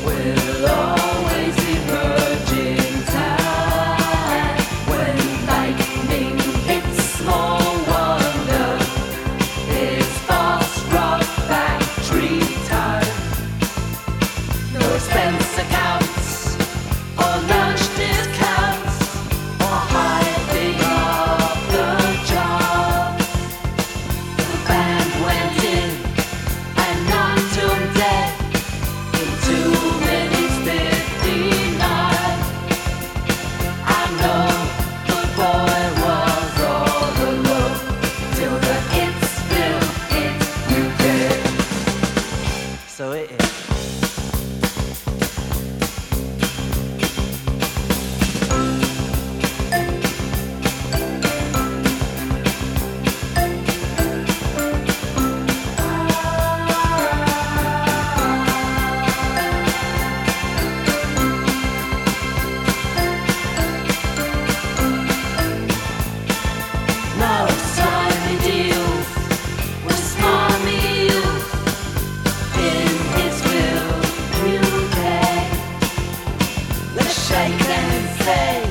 will always emerge in time. When lightning hits small wonder, it's fast rock factory time. No expense accounts or lunch discounts or hiding off the job. The band went in and knocked 'em dead in 2 minutes 59. I know the boy was all alone till the hits will hit you dead. So it is. No slimy deals with smarmy youth in his will, UK. Let's shake them and say